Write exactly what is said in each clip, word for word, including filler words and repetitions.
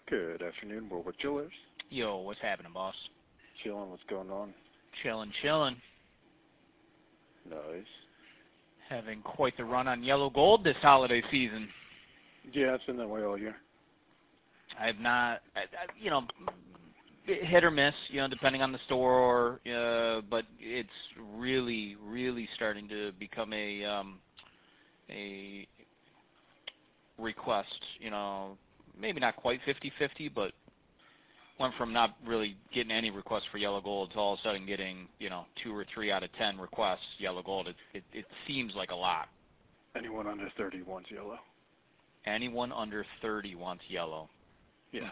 Good afternoon, Warwick Jewelers. Yo, what's happening, boss? Chilling, what's going on? Chilling, chilling. Nice. Having quite the run on yellow gold this holiday season. Yeah, it's been that way all year. I've not, I, I, you know, hit or miss, you know, depending on the store, uh, but it's really, really starting to become a, um, a request, you know, maybe not quite fifty-fifty, but went from not really getting any requests for yellow gold to all of a sudden getting, you know, two or three out of ten requests yellow gold. It, it, it seems like a lot. Anyone under thirty wants yellow. Anyone under thirty wants yellow. Yeah.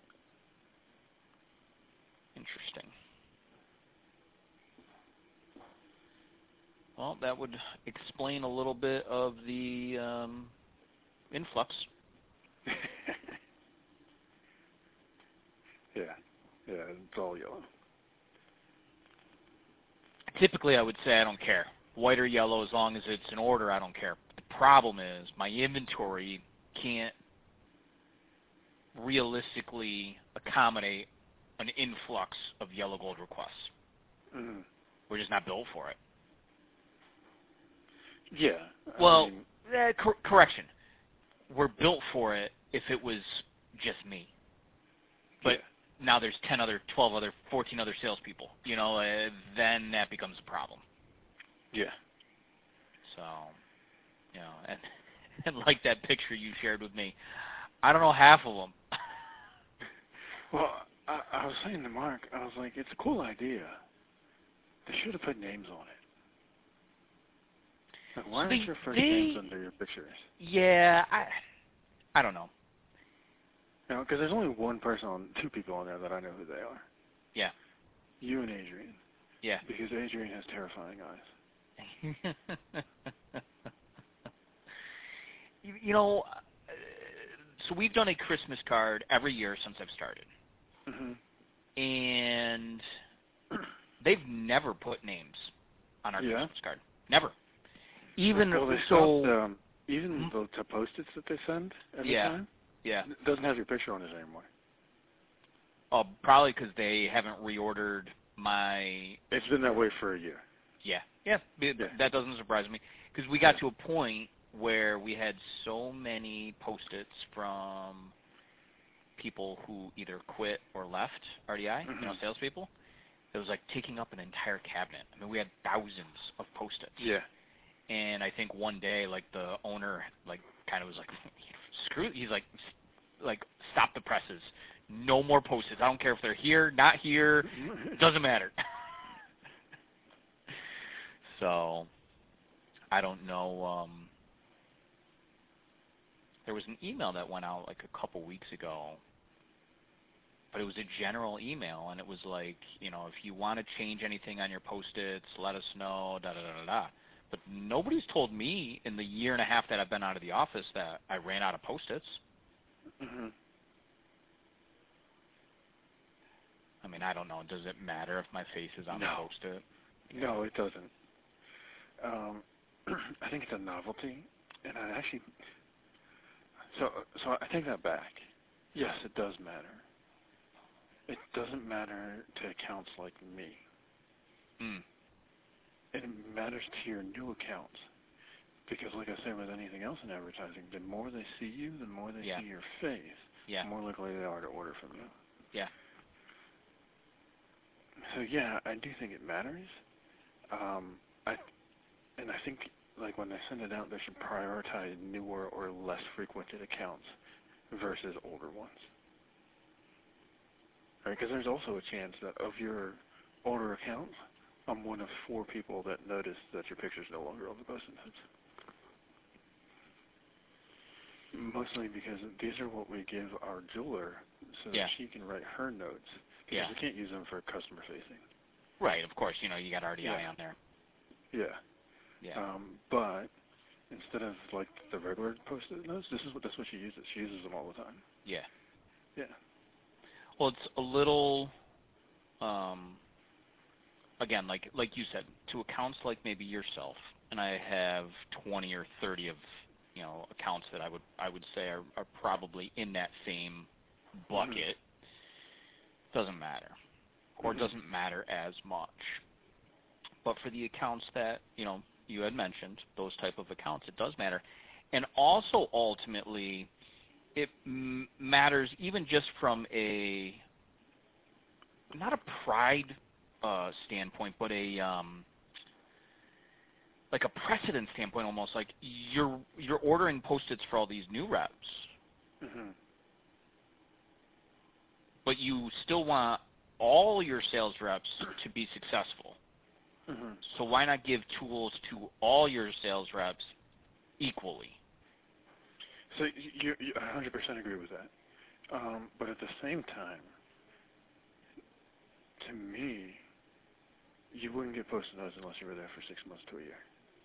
Interesting. Well, that would explain a little bit of the um, influx. yeah. Yeah, it's all yellow. Typically, I would say I don't care. White or yellow, as long as it's in order, I don't care. The problem is my inventory can't realistically accommodate an influx of yellow gold requests. Mm-hmm. We're just not built for it. Yeah. I Well, mean, eh, cor- correction. We're built for it if it was just me. But yeah. now there's ten other, twelve other, fourteen other salespeople. You know, uh, then that becomes a problem. Yeah. So, you know, and, and like that picture you shared with me, I don't know half of them. Well, I, I was saying to Mark, I was like, it's a cool idea. They should have put names on it. Like, why So aren't they, your first they, names under your pictures? Yeah, I, I don't know. You know, because there's only one person on, two people on there that I know who they are. Yeah. You and Adrian. Yeah. Because Adrian has terrifying eyes. you, you know, uh, so we've done a Christmas card every year since I've started. Mm-hmm. And they've never put names on our yeah. Christmas card. Never. Even well, they so, stopped, um, even mm-hmm. the post-its that they send every yeah. time. Yeah. It doesn't have your picture on it anymore. Oh, probably because they haven't reordered my. It's been that way for a year. Yeah. Yeah. yeah. That doesn't surprise me because we got yeah. to a point where we had so many post-its from people who either quit or left R D I, mm-hmm. you know, salespeople. It was like taking up an entire cabinet. I mean, we had thousands of post-its. Yeah. And I think one day, like, the owner, like, kind of was like, screw, he's like, like, stop the presses. No more post-its. I don't care if they're here, not here. It doesn't matter. So, I don't know. Um, there was an email that went out, like, a couple weeks ago. But it was a general email, and it was like, you know, if you want to change anything on your post-its, let us know, da-da-da-da-da. But nobody's told me in the year and a half that I've been out of the office that I ran out of Post-its. Mm-hmm. I mean, I don't know. Does it matter if my face is on no. the Post-it? No, it doesn't. Um, I think it's a novelty, and I actually, so so I take that back. Yes, it does matter. It doesn't matter to accounts like me. Mm. It matters to your new accounts. Because like I say with anything else in advertising, the more they see you, the more they yeah. see your face, yeah. the more likely they are to order from you. Yeah. So yeah, I do think it matters. Um, I, and I think like when they send it out, they should prioritize newer or less frequented accounts versus older ones. Right? Because there's also a chance that of your older accounts, I'm one of four people that notice that your picture's no longer on the post-it notes. Mostly because these are what we give our jeweler so yeah. that she can write her notes. Because yeah. we can't use them for customer facing. Right, of course. You know, you got R D I yeah. on there. Yeah. Yeah. Um, but instead of like the regular post-it notes, this is what that's what she uses. She uses them all the time. Yeah. Yeah. Well, it's a little, um, again, like like you said, to accounts like maybe yourself, and I have twenty or thirty of, you know, accounts that I would I would say are, are probably in that same bucket, mm-hmm. doesn't matter, or mm-hmm. doesn't matter as much. But for the accounts that, you know, you had mentioned, those type of accounts, it does matter. And also, ultimately, it m- matters even just from a, not a pride uh, standpoint, but a, um, like a precedent standpoint almost. Like, you're, you're ordering Post-its for all these new reps, mm-hmm. but you still want all your sales reps to be successful. Mm-hmm. So why not give tools to all your sales reps equally? So you, you I one hundred percent agree with that. Um, but at the same time, to me, you wouldn't get Post-it notes unless you were there for six months to a year.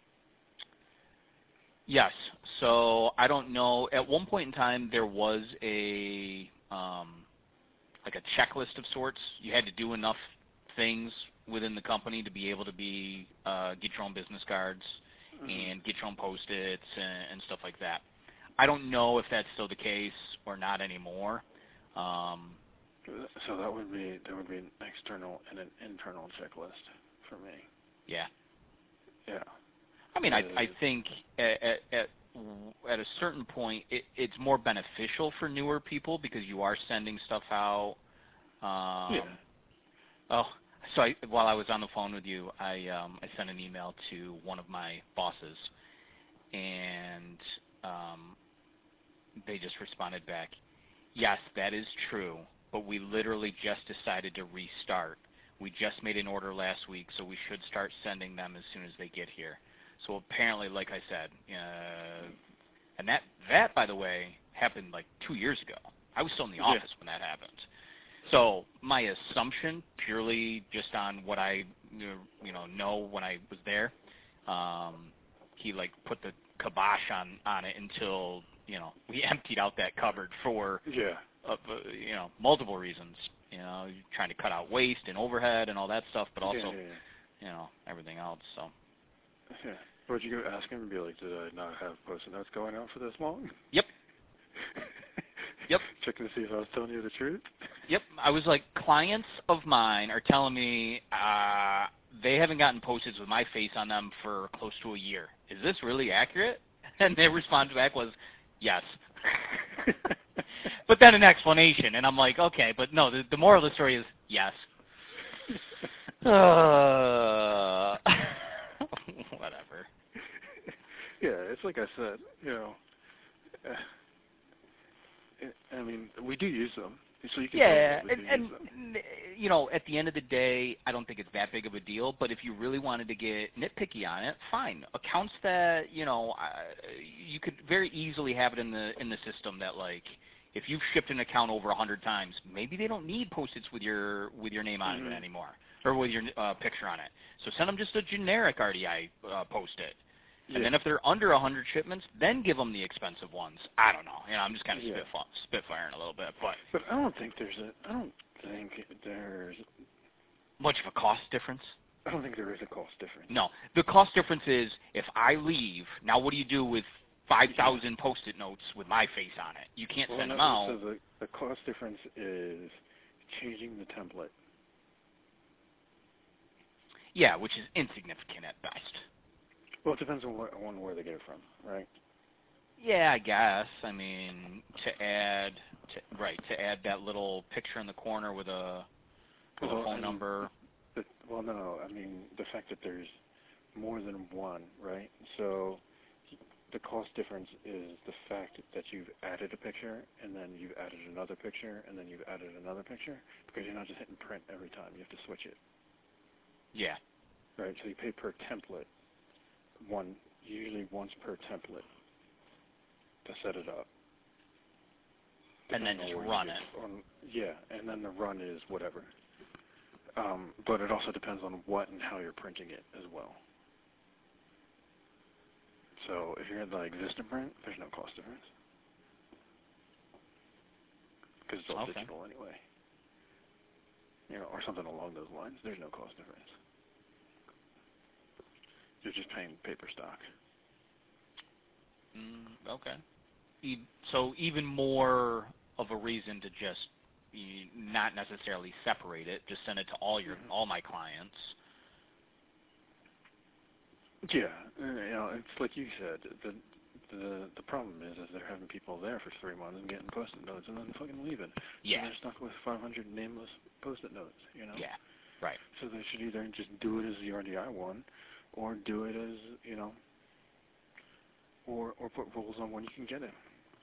Yes. So I don't know. At one point in time, there was a um, like a checklist of sorts. You had to do enough things within the company to be able to be uh, get your own business cards mm-hmm. and get your own Post-its and, and stuff like that. I don't know if that's still the case or not anymore. Um, so that would be there would be an external and an internal checklist for me. Yeah. Yeah. I mean, I, I think at, at at a certain point, it, it's more beneficial for newer people because you are sending stuff out. Um, yeah. Oh, so I, while I was on the phone with you, I um, I sent an email to one of my bosses, and um, they just responded back, yes, that is true, but we literally just decided to restart. We just made an order last week, so we should start sending them as soon as they get here. So apparently, like I said, uh, and that, that, by the way, happened like two years ago. I was still in the office yeah. when that happened. So my assumption, purely just on what I you know know when I was there, um, he like put the kibosh on, on it until you know we emptied out that cupboard for yeah. uh, you know multiple reasons. You know, trying to cut out waste and overhead and all that stuff, but also yeah, yeah, yeah. you know everything else. So. Yeah. Would you go ask him and be like, did I not have Post-it notes going out for this long? Yep. Yep. Checking to see if I was telling you the truth? Yep. I was like, clients of mine are telling me uh, they haven't gotten Post-its with my face on them for close to a year. Is this really accurate? And their response back was, yes. But then an explanation, and I'm like, okay, but no, the, the moral of the story is yes. Uh, whatever. Yeah, it's like I said, you know, uh, I mean, we do use them, so you can yeah, tell we do and, use them. and you know, at the end of the day, I don't think it's that big of a deal. But if you really wanted to get nitpicky on it, fine. Accounts that you know, uh, you could very easily have it in the in the system that like, if you've shipped an account over a hundred times, maybe they don't need Post-its with your with your name on mm-hmm. it anymore, or with your uh, picture on it. So send them just a generic R D I uh, Post-it. And yeah. then if they're under a hundred shipments, then give them the expensive ones. I don't know. You know, I'm just kind of yeah. spitfire, spitfiring a little bit, but. But I don't think there's a. I don't think there's much of a cost difference. I don't think there is a cost difference. No, the cost difference is if I leave. Now, what do you do with five thousand yeah. Post-it notes with my face on it? You can't well, send no, them out. So the the cost difference is changing the template. Yeah, which is insignificant at best. Well, it depends on, what, on where they get it from, right? Yeah, I guess. I mean, to add, to, right, to add that little picture in the corner with a, with well, a phone I mean, number. The, well, no, I mean the fact that there's more than one, right? So the cost difference is the fact that you've added a picture, and then you've added another picture, and then you've added another picture, because you're not just hitting print every time. You have to switch it. Yeah. Right, so you pay per template. One usually once per template to set it up, and then just run it. On, yeah, and then the run is whatever. Um, but it also depends on what and how you're printing it as well. So if you're in the existing print, there's no cost difference because it's all okay. digital anyway. You know, or something along those lines. There's no cost difference. You're just paying paper stock. Mm, okay. E- so even more of a reason to just be, not necessarily separate it. Just send it to all your Mm-hmm. all my clients. Yeah, uh, you know, it's like you said. The the the problem is, is they're having people there for three months and getting post-it notes and then fucking leaving. Yeah. So they're stuck with five hundred nameless post-it notes. You know. Yeah. Right. So they should either just do it as the R D I one, or do it as you know, or or put rules on when you can get it.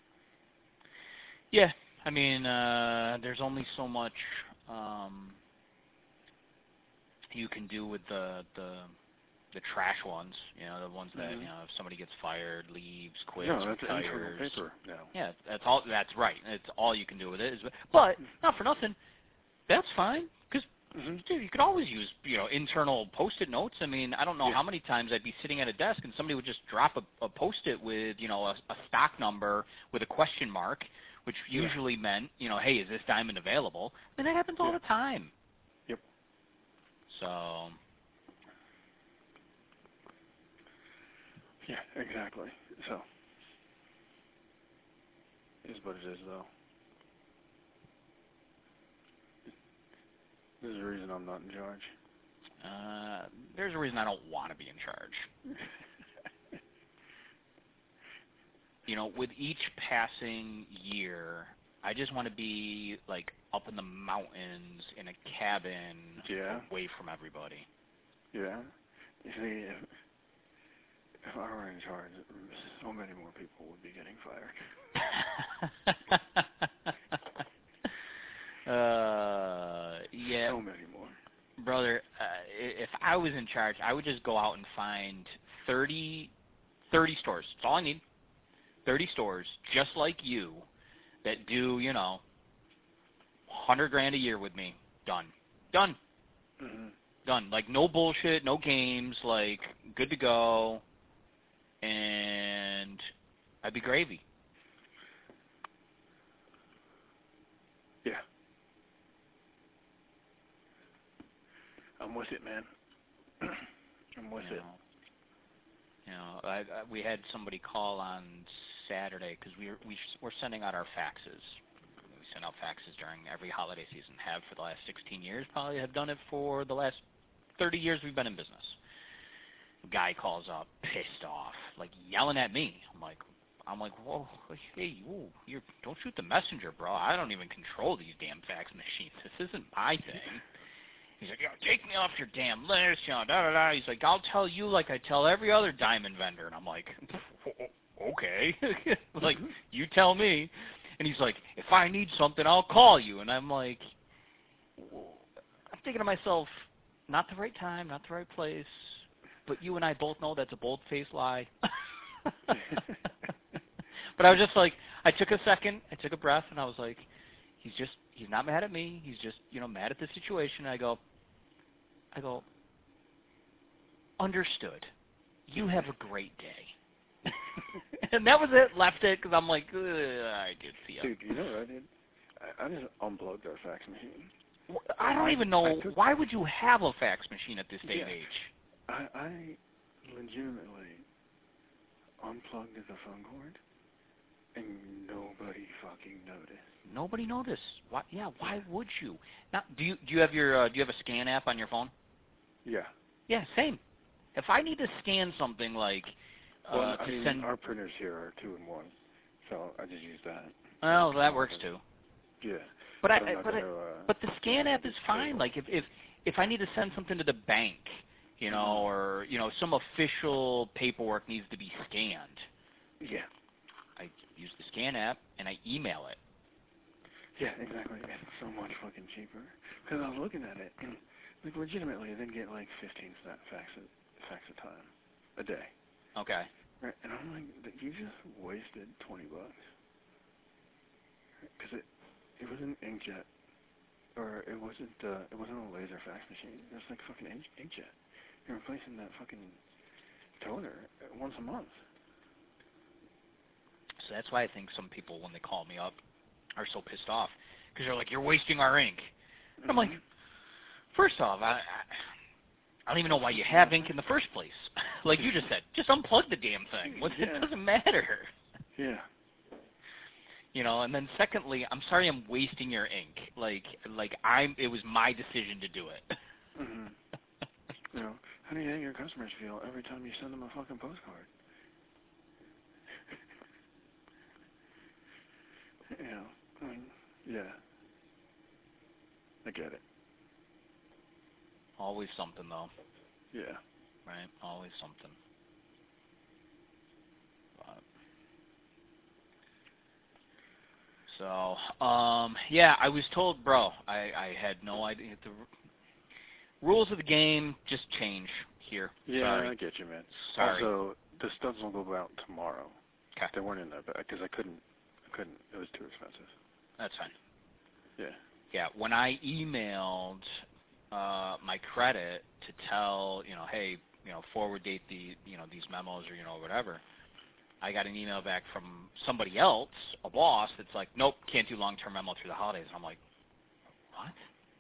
Yeah. I mean, uh, there's only so much um, you can do with the the the trash ones. You know, the ones that Mm-hmm. you know, if somebody gets fired, leaves, quits, No, that's retires. internal paper now. Yeah, that's all. That's right. It's all you can do with it. Is, but not for nothing. That's fine because Mm-hmm. dude, you could always use you know internal post-it notes. I mean, I don't know Yeah. how many times I'd be sitting at a desk and somebody would just drop a, a post-it with you know a, a stock number with a question mark, which Yeah. usually meant you know, hey, is this diamond available? I mean, that happens all Yeah. the time. Yep. So. Yeah, exactly. So, is what it is, though. There's a reason I'm not in charge. Uh, there's a reason I don't want to be in charge. You know, with each passing year, I just want to be like up in the mountains in a cabin, Yeah. away from everybody. Yeah. You see, if, if I were in charge, so many more people would be getting fired. uh, yeah. So many more. Brother, uh, if I was in charge, I would just go out and find thirty, thirty stores. That's all I need. thirty stores, just like you, that do, you know, one hundred grand a year with me. Done. Done. Mm-hmm. Done. Like, no bullshit, no games, like, good to go, and I'd be gravy. Yeah. I'm with it, man. I'm with you it. know. You know, I, I, we had somebody call on Saturday because we were, we we're sending out our faxes. We send out faxes during every holiday season. Have for the last sixteen years. Probably have done it for the last thirty years we've been in business. Guy calls up, pissed off, like yelling at me. I'm like, I'm like, whoa, hey, whoa, you're don't shoot the messenger, bro. I don't even control these damn fax machines. This isn't my thing. He's like, yo, take me off your damn list, you know, da da da. He's like, I'll tell you like I tell every other diamond vendor. And I'm like, okay. Like, you tell me. And he's like, if I need something, I'll call you. And I'm like, I'm thinking to myself, not the right time, not the right place. But you and I both know that's a bold-faced lie. But I was just like, I took a second, I took a breath, and I was like, he's just, he's not mad at me. He's just, you know, mad at the situation. I go, I go, understood. You have a great day. And that was it. Left it because I'm like, I did see it. Dude, you know what I did? I, I just unplugged our fax machine. I don't I, even know. I took, why would you have a fax machine at this day yeah, and age? I, I legitimately unplugged the phone cord, and nobody fucking noticed. Nobody noticed. Why? Yeah. Why would you? Now, do you do you have your uh, do you have a scan app on your phone? Yeah. Yeah. Same. If I need to scan something like uh, Well, I to mean, send, our printers here are two in one, so I just use that. well, that works too. Yeah. But I, I'm not but I, gonna, uh, but the scan app is just fine. cable. Like if if if I need to send something to the bank, you know, Mhm. or you know, some official paperwork needs to be scanned. Yeah. I use the scan app and I email it. Yeah, exactly. It's so much fucking cheaper. Because I was looking at it, and like legitimately, they'd get like fifteen faxes, fax a time, a day. Okay. Right, and I'm like, you just wasted twenty bucks. Because it, it was an inkjet, or it wasn't, uh, it wasn't a laser fax machine. It was like fucking ink, inkjet. You're replacing that fucking toner once a month. So that's why I think some people, when they call me up, are so pissed off because they're like, "You're wasting our ink." And I'm like, first off, I, I I don't even know why you have ink in the first place. Like you just said, just unplug the damn thing. What, Yeah. It doesn't matter. Yeah. You know, and then secondly, I'm sorry I'm wasting your ink. Like, like I'm. It was my decision to do it. Mm-hmm. You know, how do you think your customers feel every time you send them a fucking postcard? You know, I mean, yeah. I get it. Always something, though. Yeah. Right? Always something. But, so, um, yeah, I was told, bro, I, I had no idea. The r- rules of the game just change here. Yeah, Sorry. I get you, man. Sorry. Also, the studs will go out tomorrow. Okay. They weren't in there because I couldn't. I couldn't. It was too expensive. That's fine. Yeah. Yeah, when I emailed uh, my credit to tell, you know, hey, you know, forward date the, you know, these memos or, you know, whatever, I got an email back from somebody else, a boss, that's like, nope, can't do long-term memo through the holidays. And I'm like, what?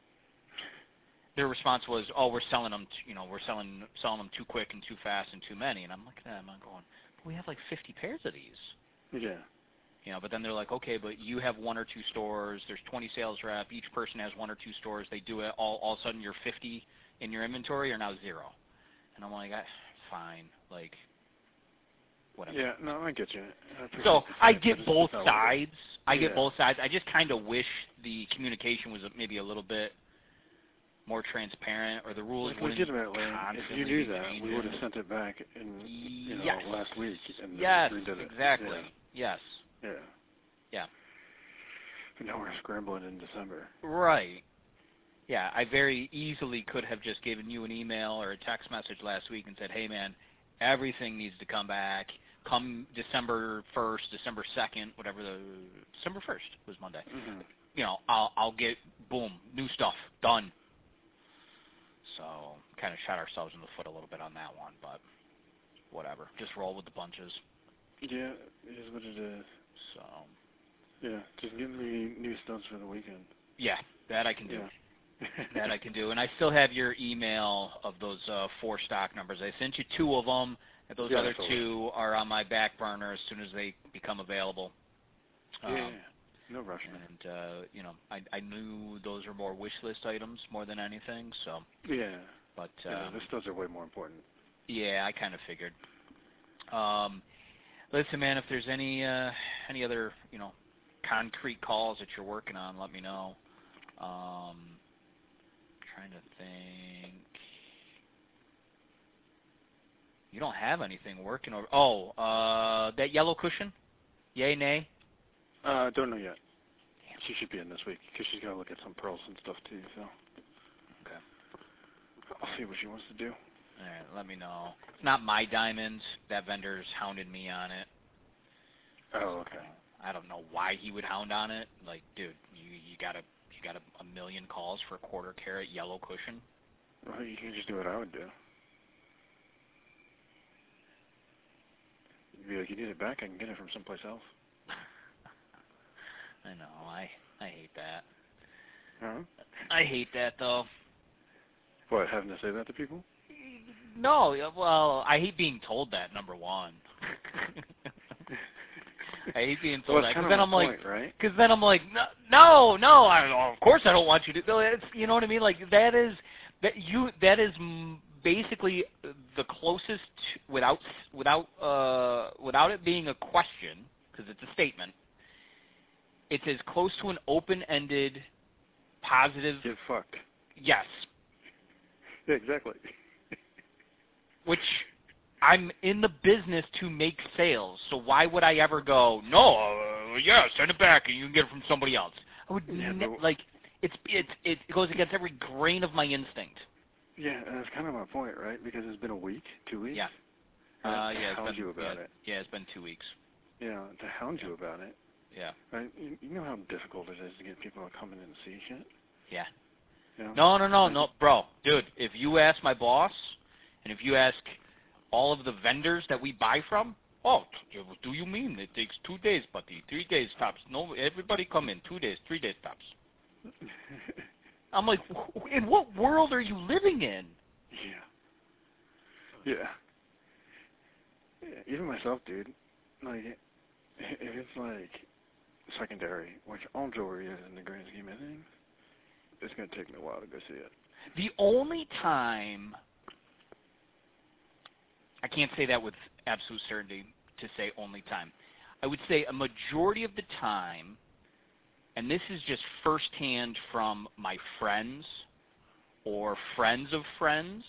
Their response was, oh, we're selling them, t- you know, we're selling selling them too quick and too fast and too many. And I'm looking at them, I'm going, but we have like fifty pairs of these. Yeah. You know, but then they're like, okay, but you have one or two stores. There's twenty sales rep. Each person has one or two stores. They do it. All, all of a sudden, you're fifty in your inventory. You're now zero. And I'm like, I, fine, like, whatever. Yeah. No, I get you. I appreciate So the I fact, get but it's both just not what it sides. I get Yeah. both sides. I just kind of wish the communication was maybe a little bit more transparent, or the rules Like, wouldn't legitimately, if constantly you knew be that, changing. we would have sent it back in, you know, Yes. last week. And Yes, redid it. exactly. Yes. Yeah. Yeah. And now we're scrambling in December. Right. Yeah, I very easily could have just given you an email or a text message last week and said, hey, man, everything needs to come back. Come December first, December second, whatever the – December first was Monday. Mm-hmm. You know, I'll, I'll get, boom, new stuff, done. So kind of shot ourselves in the foot a little bit on that one, but whatever. Just roll with the punches. Yeah, it is what it is. So Yeah, just give me new studs for the weekend. yeah, that I can do. Yeah. That I can do. And I still have your email of those uh, four stock numbers. I sent you two of them. And those Yeah, other totally. two are on my back burner as soon as they become available. Yeah, Um, yeah, no rush, man. And, uh, you know, I, I knew those were more wish list items more than anything. So, Yeah. But, Yeah, um, the studs are way more important. yeah, I kind of figured. Um, listen, man, if there's any uh, any other, you know, concrete calls that you're working on, let me know. Um, trying to think. You don't have anything working over. Oh, uh, that yellow cushion? Yay, nay? Uh, don't know yet. She should be in this week because she's got to look at some pearls and stuff too. So. Okay. I'll see what she wants to do. All right, let me know. It's not my diamonds. That vendor's hounded me on it. Oh, okay. I don't know why he would hound on it. Like, dude, you you got a you got a, a million calls for a quarter carat yellow cushion. Well, you can just do what I would do. You'd be like, you need it back? I can get it from someplace else. I know. I I hate that. Huh? I hate that though. What, having to say that to people? No, well, I hate being told that. Number one. I hate being told Well, that that's kind because of then my I'm like, point, right? because then I'm like, no, no, no. I, of course I don't want you to. No, it's, you know what I mean? Like that is that you that is basically the closest to, without without uh, without it being a question because it's a statement. It's as close to an open-ended, positive. Get fucked. Yes. Yeah, exactly. Which I'm in the business to make sales, so why would I ever go, no, uh, yeah, send it back and you can get it from somebody else? I would Yeah, ne- but- like it's it's it goes against every grain of my instinct. Yeah, and that's kind of my point, right? Because it's been a week, two weeks. Yeah. Right? Uh, to yeah, it's hound been, you about yeah, it. yeah, it's been two weeks. Yeah, to hound Yeah. you about it. Yeah. Right? You, you know how difficult it is to get people to come in and see shit? Yeah. You know? No, no, no, Like- no, bro, dude. If you ask my boss, and if you ask all of the vendors that we buy from, oh, t- do you mean it takes two days, buddy? Three days tops. No, everybody come in two days, three days tops. I'm like, w- in what world are you living in? Yeah. Yeah. Yeah. Even myself, dude. Like, if it's like secondary, which all jewelry is in the grand scheme of things, it's going to take me a while to go see it. The only time, I can't say that with absolute certainty to say only time. I would say a majority of the time, and this is just firsthand from my friends or friends of friends,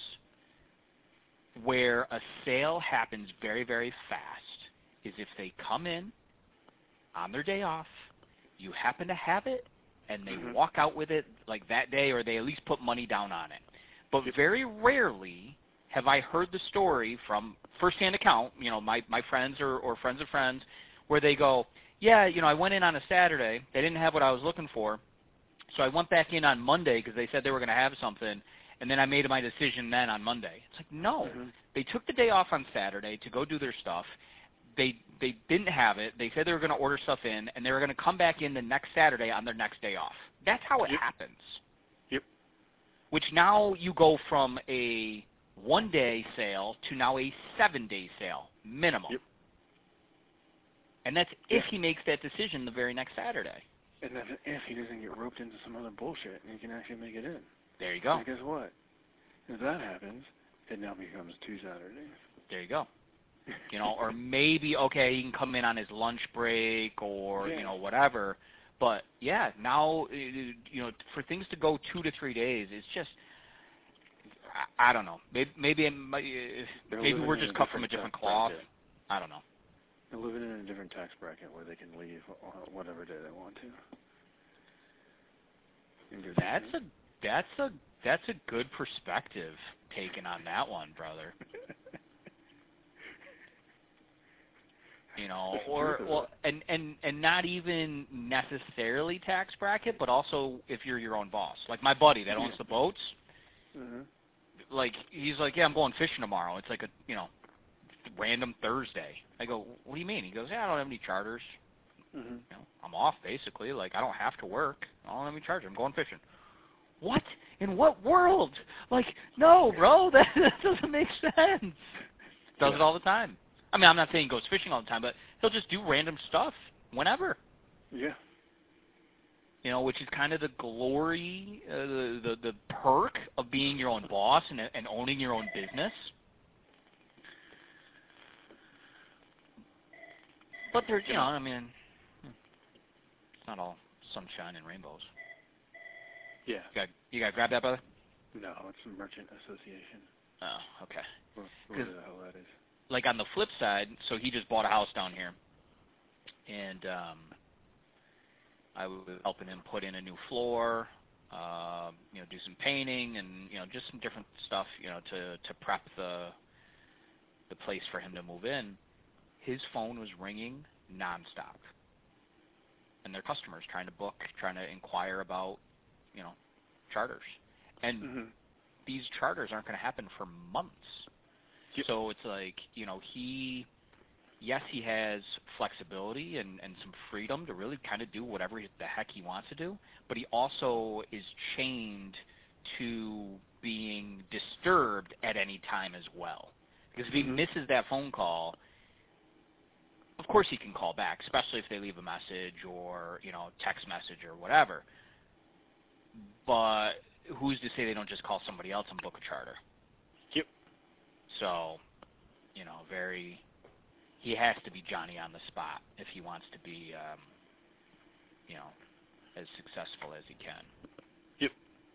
where a sale happens very, very fast, is if they come in on their day off, you happen to have it, and they mm-hmm. walk out with it like that day, or they at least put money down on it. But very rarely have I heard the story from firsthand account, you know, my, my friends or, or friends of friends, where they go, yeah, you know, I went in on a Saturday. They didn't have what I was looking for. So I went back in on Monday because they said they were going to have something, and then I made my decision then on Monday. It's like, no. Mm-hmm. They took the day off on Saturday to go do their stuff. They they didn't have it. They said they were going to order stuff in, and they were going to come back in the next Saturday on their next day off. That's how it yep. happens. Yep. Which now you go from a one-day sale to now a seven-day sale, minimum. Yep. And that's yeah. if he makes that decision the very next Saturday. And that's if he doesn't get roped into some other bullshit and he can actually make it in. There you go. And guess what? If that happens, it now becomes two Saturdays. There you go. You know, or maybe, okay, he can come in on his lunch break or, yeah. you know, whatever. But, yeah, now, you know, for things to go two to three days, it's just, I, I don't know. Maybe maybe, maybe we're just cut from a different cloth. Bracket. I don't know. They're living in a different tax bracket where they can leave whatever day they want to. That's a that's a that's a good perspective taken on that one, brother. You know, or well, and, and and not even necessarily tax bracket, but also if you're your own boss. Like my buddy that owns the boats. Mm-hmm. Like he's like, yeah, I'm going fishing tomorrow. It's like a you know, random Thursday. I go, what do you mean? He goes, yeah, I don't have any charters. Mm-hmm. You know, I'm off basically. Like I don't have to work. I don't have any charters. I'm going fishing. What? In what world? Like, no, bro, that, that doesn't make sense. Does it all the time. I mean, I'm not saying he goes fishing all the time, but he'll just do random stuff whenever. Yeah. You know, which is kind of the glory, uh, the, the the perk of being your own boss and and owning your own business. But there's, you know, I mean, it's not all sunshine and rainbows. Yeah. You got you got to grab that, brother? No, it's a merchant association. Oh, okay. Where the hell that is. Like on the flip side, so he just bought a house down here, and um, I was helping him put in a new floor, uh, you know, do some painting and you know just some different stuff, you know, to to prep the the place for him to move in. His phone was ringing nonstop, and their customers trying to book, trying to inquire about, you know, charters, and mm-hmm. these charters aren't going to happen for months. Yep. So it's like, you know, he, yes, he has flexibility and, and some freedom to really kind of do whatever the heck he wants to do, but he also is chained to being disturbed at any time as well. Because if he mm-hmm. misses that phone call, of course he can call back, especially if they leave a message or, you know, text message or whatever. But who's to say they don't just call somebody else and book a charter? Yep. So, you know, very, he has to be Johnny on the spot if he wants to be, um, you know, as successful as he can. Yep.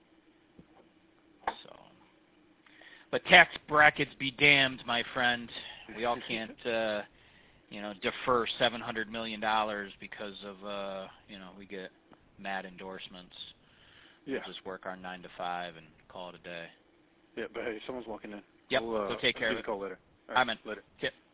So, but tax brackets be damned, my friend. We all can't, uh, you know, defer seven hundred million dollars because of, uh, you know, we get mad endorsements. Yeah. We'll just work our nine to five and call it a day. Yeah, but hey, someone's walking in. Yep, we'll, uh, go take care of it. Call later. All right, man. Later. Yep.